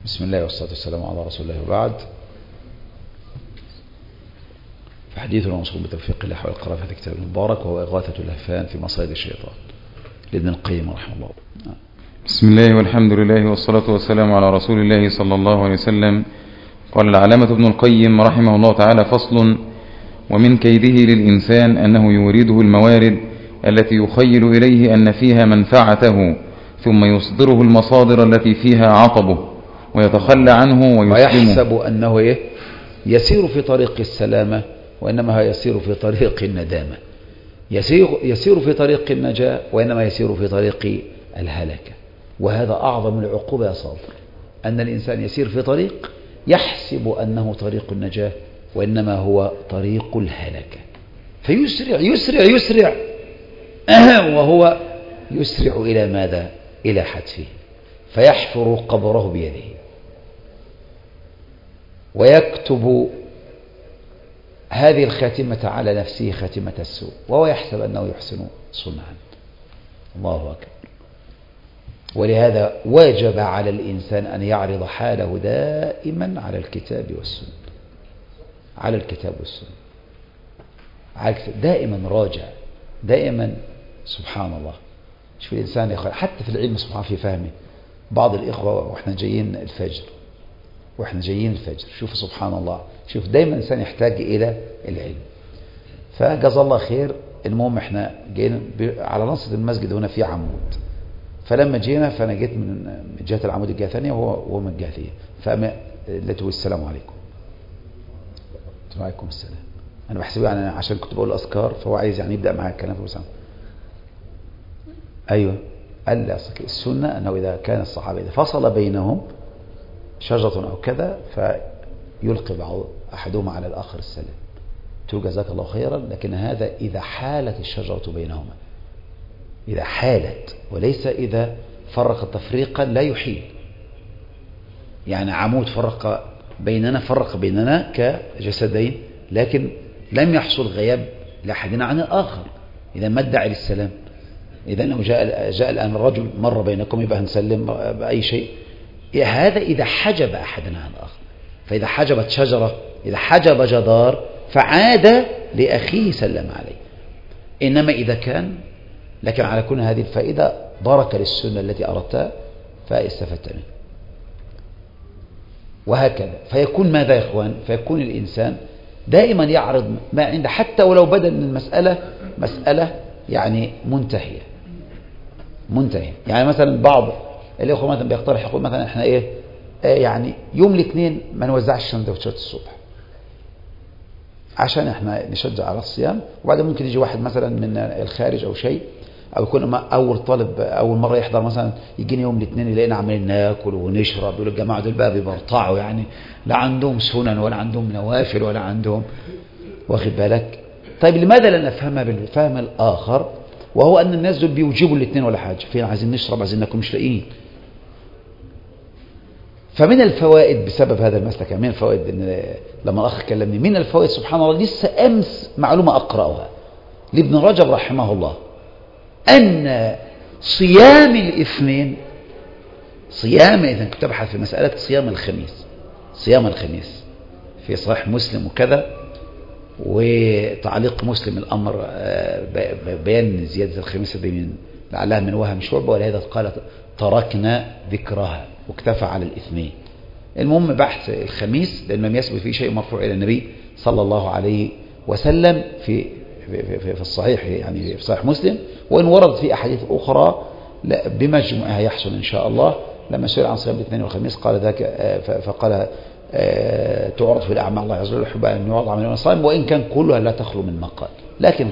بسم الله والصلاة والسلام على رسول الله وبعد. فحديثنا موصول بتوفيق الله حول القراءة في كتاب المبارك وهو إغاثة اللهفان في مصائد الشيطان لابن القيم رحمه الله. بسم الله والحمد لله والصلاة والسلام على رسول الله صلى الله عليه وسلم. قال العلامة ابن القيم رحمه الله تعالى: فصل: ومن كيده للإنسان أنه يورده الموارد التي يخيل إليه أن فيها منفعته، ثم يصدره المصادر التي فيها عطبه ويتخلى عنه ويحسب أنه يسير في طريق السلامة، وإنما يسير في طريق الندامة، يسير في طريق النجاة، وإنما يسير في طريق الهلكة. وهذا أعظم العقوبة يا صابر، أن الإنسان يسير في طريق يحسب أنه طريق النجاة، وإنما هو طريق الهلكة، فيسرع يسرع يسرع وهو يسرع إلى ماذا؟ إلى حتفه، فيحفر قبره بيده ويكتب هذه الخاتمة على نفسه خاتمة السوء، وهو يحسب أنه يحسن صنعا. الله أكبر. ولهذا واجب على الإنسان أن يعرض حاله دائما على الكتاب والسنة، على الكتاب والسنة، دائما راجع، دائما. سبحان الله، شوف الإنسان يا أخي حتى في العلم سبحانه في فهمه. بعض الإخوة وإحنا جايين الفجر شوف سبحان الله، شوف دايما الإنسان يحتاج إلى العلم. فجزا الله خير. المهم إحنا جايين على نصة المسجد هنا في عمود، فلما جينا فأنا جيت من جهة العمود الجهة الثانية وهو من الجهة الثانية، فقلت له السلام عليكم. وعليكم السلام. أنا بحسبه يعني عشان كنت بقول الأذكار، فهو عايز يعني يبدأ معايا الكلام. أيوة، قال لي السنة أنه إذا كان الصحابة إذا فصل بينهم شجرة أو كذا فيلقي بعض أحدهم على الآخر السلام. قلت له جزاك الله خيرا، لكن هذا إذا حالت الشجرة بينهما، إذا حالت، وليس إذا فرق تفريقا لا يحيل. يعني عمود فرق بيننا كجسدين، لكن لم يحصل غياب لأحدنا عن الآخر. إذا ما ادعي للسلام، إذا أنه جاء الآن الرجل مر بينكم يبقى هنسلم بأي شيء. هذا إذا حجب أحدنا عن الآخر. فإذا حجبت شجرة، إذا حجب جدار، فعاد لأخيه سلم عليه. إنما إذا كان، لكن على كل هذه الفائدة بركة للسنة التي أردتها فاستفدت منها. وهكذا فيكون ماذا يا إخوان؟ فيكون الإنسان دائما يعرض ما عنده، حتى ولو بدأ من المسألة مسألة يعني منتهية. يعني مثلا بعض الأخوة مثلا بيقترح يقول مثلا احنا يعني يوم الاثنين ما نوزعش سندوتشات الصبح عشان احنا نشجع على الصيام. وبعدين ممكن يجي واحد مثلا من الخارج او شيء، او يكون اول طالب اول مره يحضر مثلا، يجيني يوم الاثنين يلاقينا عمالين ناكل ونشرب. يقول الجماعه دول بقى بيبرطعوا، يعني لا عندهم سنن ولا عندهم نوافل ولا عندهم، واخد بالك؟ طيب لماذا لا نفهمها بالفهم الاخر، وهو ان الناس دول بيوجبوا الاثنين ولا حاجه، فين عايزين نشرب عايزين ناكل مش لاقيين. فمن الفوائد بسبب هذا المسلك، من الفوائد ان لما الاخ كلمني من الفوائد سبحان الله، لسه امس معلومه اقراها لابن رجب رحمه الله، ان صيام الاثنين، اذا كنت ابحث في مساله صيام الخميس في صحيح مسلم وكذا، وتعليق مسلم الامر بيان زياده الخميس دي من لعلها من وهم شعبه، ولهذا قال تركنا ذكرها واكتفى على الاثنين. المهم بحث الخميس، لأنه لم يثبت فيه شيء مرفوع إلى النبي صلى الله عليه وسلم في الصحيح، يعني في صحيح مسلم، وإن ورد في أحاديث أخرى بمجموعها يحصل إن شاء الله. لما سئل عن صيام الاثنين والخميس قال ذاك، فقال تعرض في الأعمال الله عز وجل يحب أن يعرض عمل الصائم، وإن كان كلها لا تخلو من مقال. لكن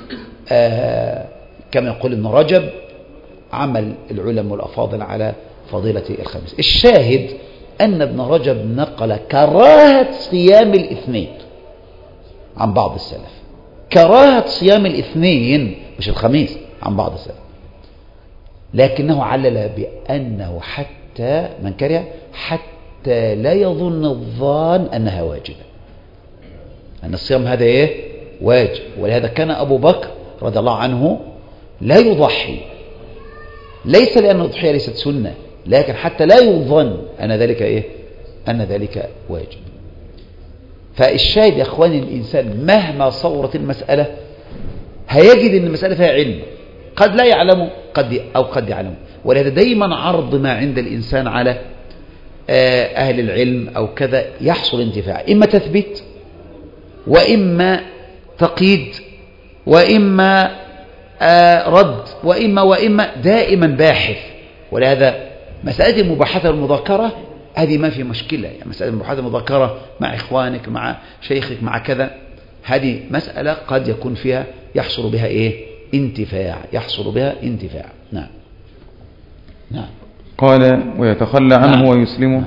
كما يقول ابن رجب عمل العلماء الأفاضل على فضيلة الخميس. الشاهد أن ابن رجب نقل كراهة صيام الاثنين عن بعض السلف، كراهة صيام الاثنين مش الخميس عن بعض السلف، لكنه علل بأنه حتى من كره حتى لا يظن الظان أنها واجبة، أن الصيام هذا واجب. ولهذا كان أبو بكر رضي الله عنه لا يضحي، ليس لأن الضحية ليست سنة، لكن حتى لا يظن أن ذلك إيه؟ أن ذلك واجب. فالشاهد يا أخواني، الإنسان مهما صورت المسألة هيجد أن المسألة فيها علم، قد لا يعلمه قد يعلمه. ولهذا دايما عرض ما عند الإنسان على أهل العلم أو كذا يحصل انتفاع، إما تثبيت وإما تقييد وإما رد وإما دائما باحث. ولهذا مسألة المباحثة والمذاكرة هذه ما في مشكلة، يعني مسألة المباحثة والمذاكرة مع إخوانك مع شيخك مع كذا، هذه مسألة قد يكون فيها يحصل بها إيه؟ انتفاع، يحصل بها انتفاع. نعم. نعم. قال ويتخلى عنه ويسلمه.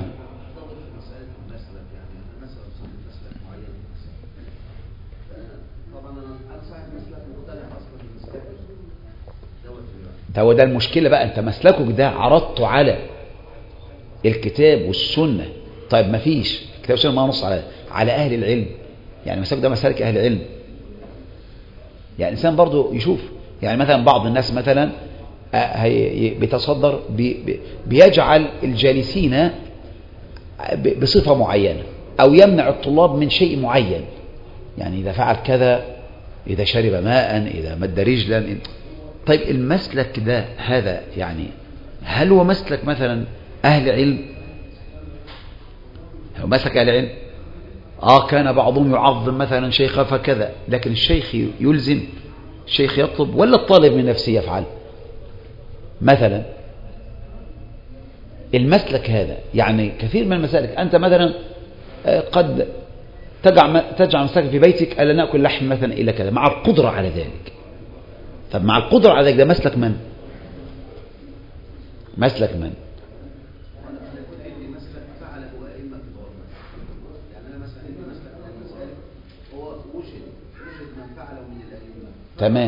هو ده المشكلة بقى، انت مسلكك ده عرضته على الكتاب والسنة. طيب ما فيش الكتاب والسنة ما نص على أهل العلم، يعني مسلك ده مسالك أهل العلم. يعني الإنسان برضو يشوف، يعني مثلا بعض الناس مثلا بيتصدر بيجعل الجالسين بصفة معينة أو يمنع الطلاب من شيء معين، يعني إذا فعل كذا، إذا شرب ماء، إذا مد رجلا. طيب المسلك ده هذا يعني هل هو مسلك مثلا أهل علم؟ هو مسلك أهل علم؟ كان بعضهم يعظم مثلا شيخه فكذا، لكن الشيخ يلزم، الشيخ يطلب، ولا الطالب من نفسه يفعل مثلا؟ المسلك هذا يعني كثير من المسالك، أنت مثلا قد تجعل مسلك في بيتك ألا نأكل لحم مثلا إلى كذا مع القدرة على ذلك. طب مع القدرة على ذلك ده مسلك من؟ مسلك من؟ تمام.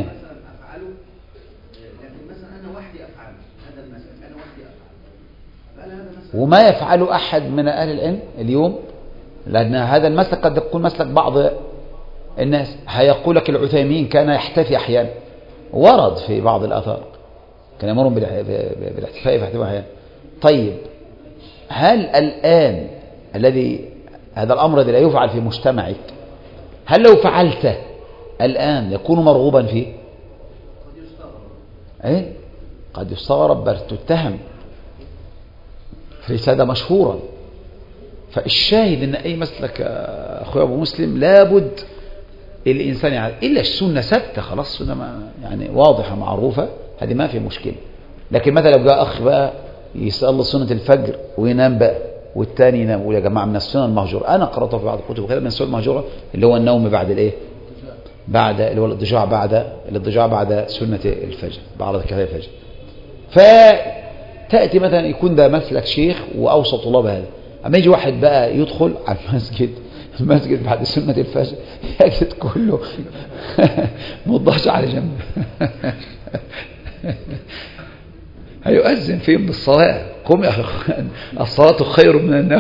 وما يفعله أحد من أهل العلم اليوم، لأن هذا المسلك قد يكون مسلك بعض الناس. هيقول لك العثيمين كان يحتفي أحيانا، ورد في بعض الآثار كان يمرهم بالاحتفاء في احتفاء أحيانا. طيب هل الآن هذا الأمر الذي لا يفعل في مجتمعك، هل لو فعلته الآن يكون مرغوبا فيه؟ قد يستغرب بل تتهم، ليس هذا مشهورا. فالشاهد ان اي مسلك اخويا ابو مسلم لابد الانسان يعني الا السنه ثابته خلاص، السنه يعني واضحه معروفه، هذه ما في مشكله. لكن مثلا لو جاء اخ بقى يصلي سنه الفجر وينام بقى، والثاني ينام، ويا جماعه من السنن المهجوره، انا قراته في بعض الكتب وكذا، من السنن المهجوره اللي هو النوم بعد الايه؟ بعد اللي هو الاضطجاع بعد سنه الفجر، بعد ركعتي الفجر. فتاتي مثلا يكون ده مسلك شيخ واوصى طلاب هذا، اما يجي واحد بقى يدخل على المسجد بعد سنة الفجر يجد كله مضجع على جنب هيؤذن فيهم بالصلاة، قم يا أخوان الصلاة خير من النوم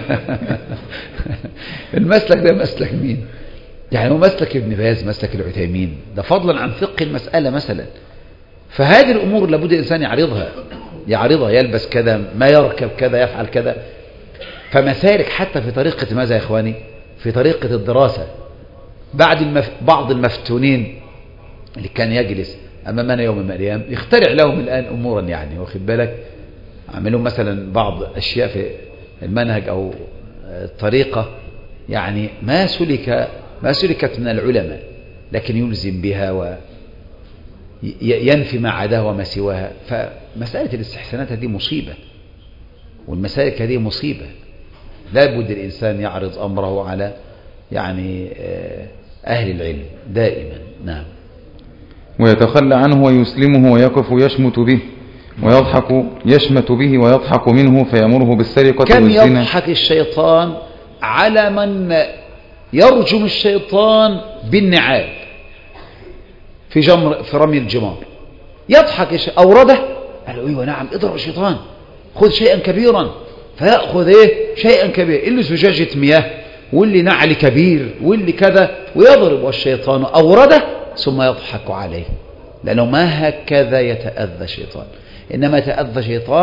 المسلك ده مسلك مين؟ يعني هو مسلك ابن باز، مسلك العثيمين، ده فضلا عن فقه المسألة مثلا. فهذه الأمور لابد الإنسان يعرضها، يلبس كذا، ما يركب كذا، يفعل كذا. فمسالك حتى في طريقة ماذا يا إخواني؟ في طريقة الدراسة. بعض المفتونين اللي كان يجلس أمامنا يوم من الأيام يخترع لهم الآن أمورا، يعني واخد بالك، عملوا مثلا بعض أشياء في المنهج أو الطريقة يعني ما سلكت من العلماء، لكن يلزم بها وينفي ما عداها وما سواها. فمسألة الاستحسانات هذه مصيبة، والمسالك هذه مصيبة. لا بد الإنسان يعرض أمره على يعني أهل العلم دائما. نعم. ويتخلى عنه ويسلمه ويقف يشمت به ويضحك، يشمت به ويضحك منه فيأمره بالسرقة كم والزنا. يضحك الشيطان على من يرجم الشيطان بالنعال في رمي الجمار، يضحك أورده، قال له ايوه نعم اضرب الشيطان، خذ شيئا كبيرا، فيأخذ شيئا كبير، اللي زجاجة مياه واللي نعل كبير واللي كذا، ويضرب الشيطان أورده ثم يضحك عليه، لأنه ما هكذا يتأذى الشيطان. إنما يتأذى الشيطان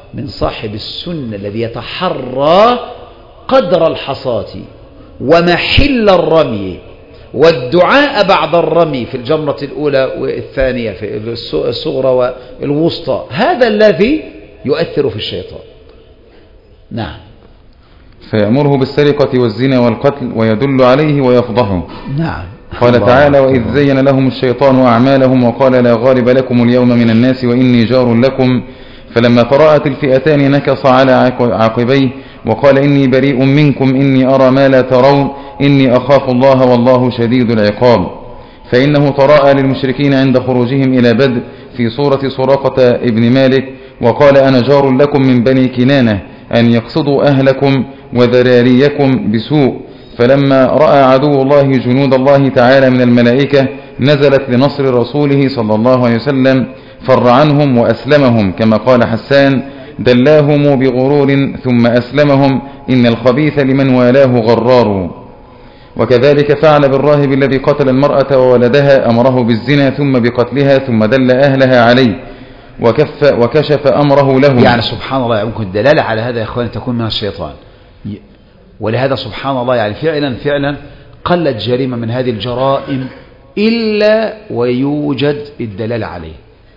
من صاحب السنة الذي يتحرى قدر الحصاة ومحل الرمي والدعاء بعد الرمي في الجمرة الأولى والثانية في الصغرى والوسطى، هذا الذي يؤثر في الشيطان. نعم. فيأمره بالسرقة والزنا والقتل ويدل عليه ويفضحه. نعم. قال تعالى: وإذ زين لهم الشيطان أعمالهم وقال لا غالب لكم اليوم من الناس وإني جار لكم، فلما تراءت الفئتان نكص على عقبيه وقال إني بريء منكم إني أرى ما لا ترون إني أخاف الله والله شديد العقاب. فإنه تراءى للمشركين عند خروجهم إلى بدر في صورة سراقة ابن مالك وقال أنا جار لكم من بني كنانة أن يقصدوا أهلكم وذراريكم بسوء. فلما رأى عدو الله جنود الله تعالى من الملائكة نزلت لنصر رسوله صلى الله عليه وسلم فر عنهم وأسلمهم، كما قال حسان: دلاهم بغرور ثم أسلمهم إن الخبيث لمن والاه غرار. وكذلك فعل بالراهب الذي قتل المرأة وولدها، أمره بالزنا ثم بقتلها ثم دل أهلها عليه وكشف أمره لهم. يعني سبحان الله، يمكن الدلالة على هذا يا أخواني تكون من الشيطان. ولهذا سبحان الله يعني فعلا قلت جريمة من هذه الجرائم إلا ويوجد الدلالة عليه،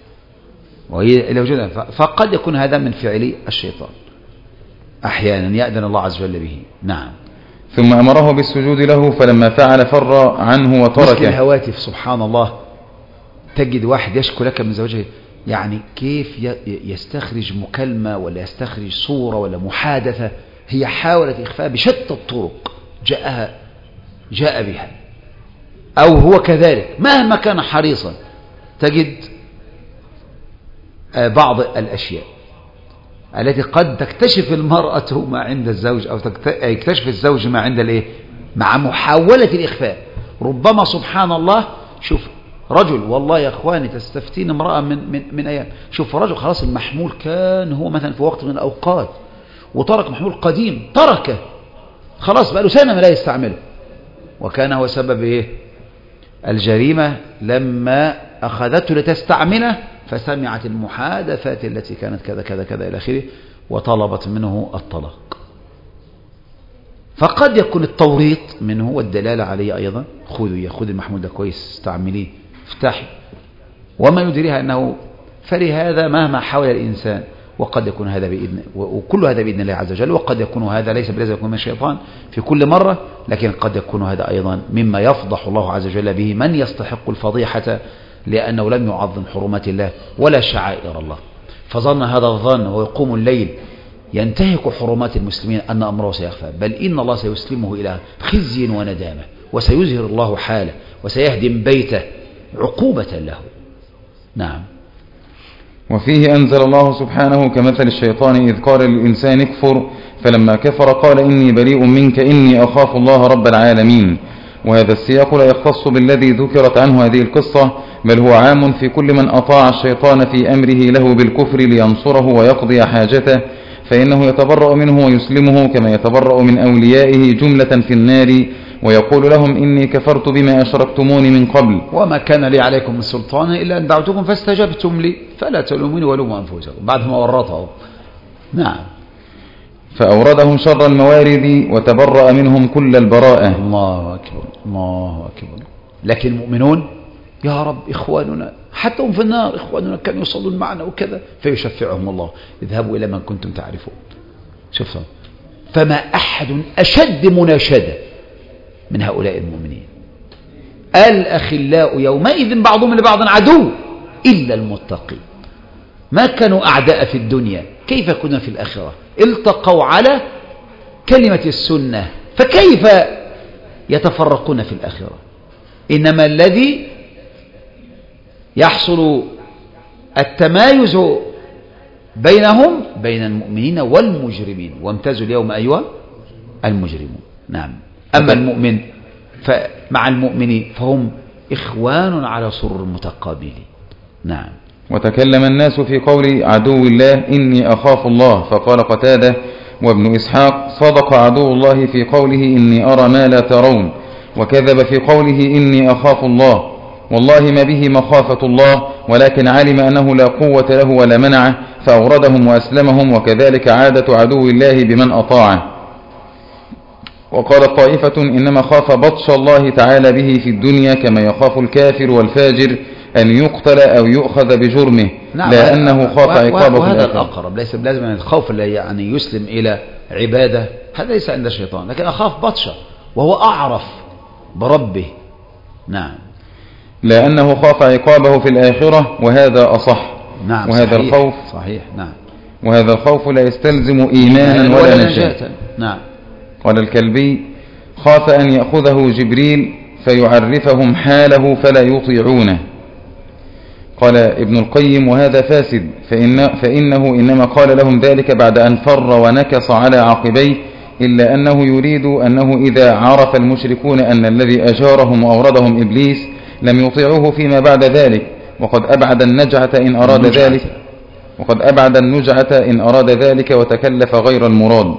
فقد يكون هذا من فعل الشيطان أحيانا يأذن الله عز وجل به. نعم. ثم أمره بالسجود له فلما فعل فر عنه وتركه. مثل الهواتف سبحان الله، تجد واحد يشكو لك من زوجه، يعني كيف يستخرج مكالمة ولا يستخرج صورة ولا محادثة هي حاولت إخفاء بشتى الطرق جاء بها، أو هو كذلك مهما كان حريصا تجد بعض الأشياء التي قد تكتشف المرأة ما عند الزوج أو يكتشف الزوج ما عند الإيه، مع محاولة الإخفاء. ربما سبحان الله، شوف رجل والله يا أخواني تستفتين امرأة من أيام، شوف رجل خلاص المحمول كان هو مثلا في وقت من الأوقات وترك محمول قديم، تركه خلاص بقى له سنة ما لا يستعمله، وكان هو سبب إيه؟ الجريمة لما أخذته لتستعمله فسمعت المحادثات التي كانت كذا كذا كذا إلى آخره وطلبت منه الطلاق. فقد يكون التوريط منه والدلالة عليه أيضا، خذ المحمول ده كويس استعمليه افتحي، وما يدريها أنه فلهذا مهما حاول الإنسان، وقد يكون هذا بإذن، وكل هذا بإذن الله عز وجل، وقد يكون هذا ليس بلازم يكون من الشيطان في كل مرة، لكن قد يكون هذا أيضا مما يفضح الله عز وجل به من يستحق الفضيحة لأنه لم يعظم حرمات الله ولا شعائر الله، فظن هذا الظن ويقوم الليل ينتهك حرمات المسلمين أن أمره سيخفى، بل إن الله سيسلمه إلى خزي وندامة، وسيزهر الله حاله وسيهدم بيته عقوبة له. نعم. وفيه أنزل الله سبحانه كمثل الشيطان إذ قال للإنسان اكفر فلما كفر قال إني بريء منك إني أخاف الله رب العالمين. وهذا السياق لا يختص بالذي ذكرت عنه هذه القصة، بل هو عام في كل من أطاع الشيطان في أمره له بالكفر لينصره ويقضي حاجته، فإنه يتبرأ منه ويسلمه كما يتبرأ من أوليائه جملة في النار، ويقول لهم إني كفرت بما أشركتموني من قبل وما كان لي عليكم من سلطان إلا أن دعوتكم فاستجبتم لي فلا تلوموني ولوموا أنفسكم، بعد ما ورطه. نعم. فأوردهم شر الموارد وتبرأ منهم كل البراءة. الله أكبر الله أكبر. لكن المؤمنون يا رب إخواننا حتى هم في النار إخواننا كانوا يصلون معنا وكذا، فيشفعهم الله اذهبوا إلى من كنتم تعرفون. شوفوا، فما أحد أشد مناشدة من هؤلاء المؤمنين. الأخلاء يومئذ بعضهم لبعض عدو إلا المتقين. ما كانوا أعداء في الدنيا، كيف كنا في الآخرة؟ التقوا على كلمة السنة، فكيف يتفرقون في الآخرة؟ إنما الذي يحصل التمايز بينهم بين المؤمنين والمجرمين، وامتازوا اليوم أيها المجرمون. نعم. أما المؤمن فمع المؤمن فهم إخوان على سرر متقابلين. نعم. وتكلم الناس في قول عدو الله إني أخاف الله، فقال قتادة وابن إسحاق صدق عدو الله في قوله إني أرى ما لا ترون، وكذب في قوله إني أخاف الله. والله ما به مخافة الله، ولكن علم أنه لا قوة له ولا منعه فأوردهم وأسلمهم، وكذلك عادة عدو الله بمن أطاعه. وقال طائفة إنما خاف بطش الله تعالى به في الدنيا كما يخاف الكافر والفاجر أن يقتل أو يؤخذ بجرمه، نعم، لا أنه خاف عقابه وهذا في الآخرة. الأقرب، ليس لازم أن الخوف اللي يعني يسلم إلى عبادة، هذا ليس عند الشيطان، لكن أخاف بطشه وهو أعرف بربه. نعم، لا أنه خاف عقابه في الآخرة، وهذا أصح. نعم، وهذا صحيح، الخوف صحيح، نعم، وهذا الخوف لا يستلزم إيمانا ولا نجاة. نعم. قال الكلبي: خاف أن يأخذه جبريل فيعرفهم حاله فلا يطيعونه. قال ابن القيم: وهذا فاسد، فإنه إنما قال لهم ذلك بعد أن فر ونكص على عقبيه، إلا أنه يريد أنه إذا عرف المشركون أن الذي أجارهم وأوردهم إبليس لم يطيعوه فيما بعد ذلك، وقد أبعد النجعة إن أراد ذلك وتكلف غير المراد.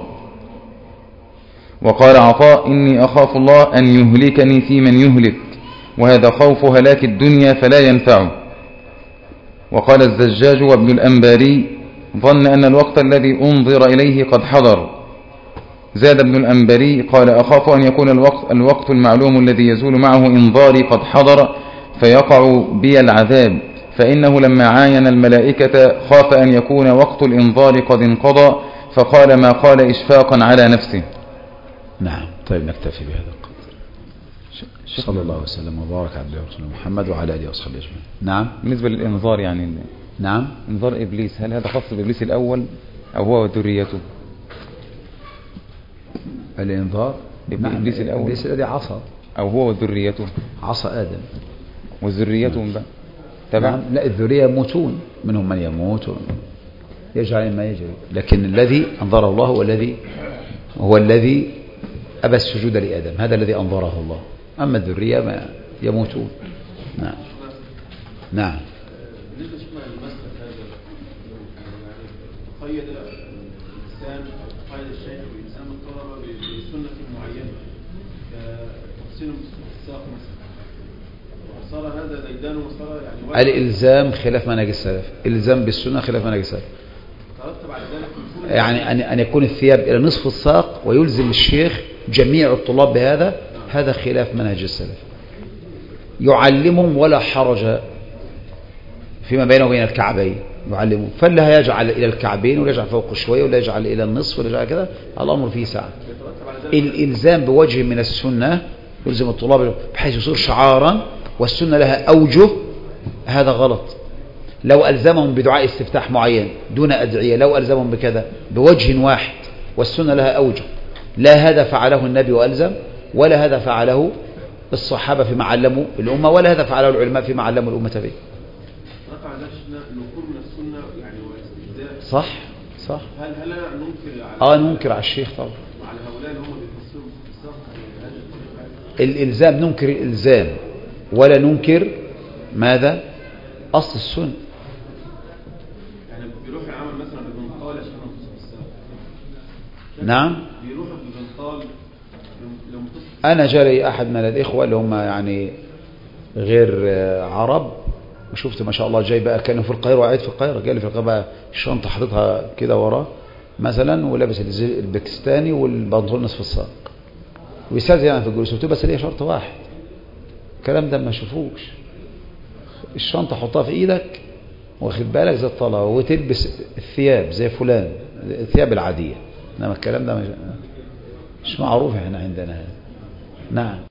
وقال عطاء: إني أخاف الله أن يهلكني في من يهلك، وهذا خوف هلاك الدنيا فلا ينفعه. وقال الزجاج وابن الأنباري: ظن أن الوقت الذي أنظر إليه قد حضر. زاد ابن الأنباري قال: أخاف أن يكون الوقت المعلوم الذي يزول معه إنظاري قد حضر فيقع بي العذاب، فإنه لما عاين الملائكة خاف أن يكون وقت الإنظار قد انقضى، فقال ما قال إشفاقا على نفسه. نعم. طيب، نكتفي بهذا القدر. صلى الله وسلم وبارك على رسول محمد وعلى آله وصحبه أجمعين. نعم. بالنسبة للإنظار يعني نعم، انظار إبليس، هل هذا خاص بإبليس الأول أو هو وذريته؟ الإنظار إبليس الأول، إبليس الذي عصى، أو هو وذريته؟ عصى آدم وذريته بقى تبع. نعم. لا، الذرية يموتون، منهم من يموت يجعل ما يجري، لكن الذي أنظره الله هو الذي أبى السجود لآدم، هذا الذي أنظره الله. أما الذرية ما يموتون. نعم. نعم. بالنسبة لشيخنا المسلك هذا، قيد الإنسان أو قيد الشيخ والإنسان الطلبة بسنة معينة كتفصيل الساق مثلا، وصار هذا ديدان وصار يعني الإلزام خلاف منهج السلف، الإلزام بالسنة خلاف منهج السلف. ترتب على ذلك يعني أن يكون الثياب إلى نصف الساق ويلزم الشيخ جميع الطلاب بهذا، هذا خلاف منهج السلف. يعلمهم ولا حرج فيما بينه وبين الكعبين، يعلمهم، فلا يجعل إلى الكعبين ولا يجعل فوق شوية ولا يجعل إلى النصف ولا يجعل كذا، الأمر فيه سعة. الإلزام بوجه من السنة يلزم الطلاب بحيث يصير شعارا والسنة لها أوجه، هذا غلط. لو ألزمهم بدعاء استفتاح معين دون أدعية، لو ألزمهم بكذا بوجه واحد والسنة لها أوجه، لا هذا فعله النبي وألزم، ولا هذا فعله الصحابة فيما علموا الأمة، ولا هذا فعله العلماء فيما علموا الأمة به. رفع ذلك نقول من السنة يعني واستهزاء. صح، صح. هل ننكر على ننكر على الشيخ طبعا، وعلى هؤلاء اللي هم بيفسروا الساق الإلزام، ننكر الإلزام ولا ننكر ماذا؟ أصل السنة. يعني بيروح العمل مثلا ببنطال عشان ينتصف الساق. نعم. بيروح ببنطال لو متصف. أنا جاري أحد من الإخوة اللي هم يعني غير عرب، وشفت ما شاء الله جاي بقى، كانوا في القاهرة وقاعد في القاهرة، جاي في القاهرة بقى الشنطة حاططها كده وراه مثلا، ولابس الباكستاني والبنطلون نصف الساق، ويستاذن يعني في الجلوس. قلت له بس ليه شرط واحد، الكلام ده ما شوفوش، الشنطة حطها في ايدك واخد بالك زي الطلبة، وتلبس الثياب زي فلان، الثياب العادية، انما الكلام ده مش معروف احنا عندنا هذا. نعم.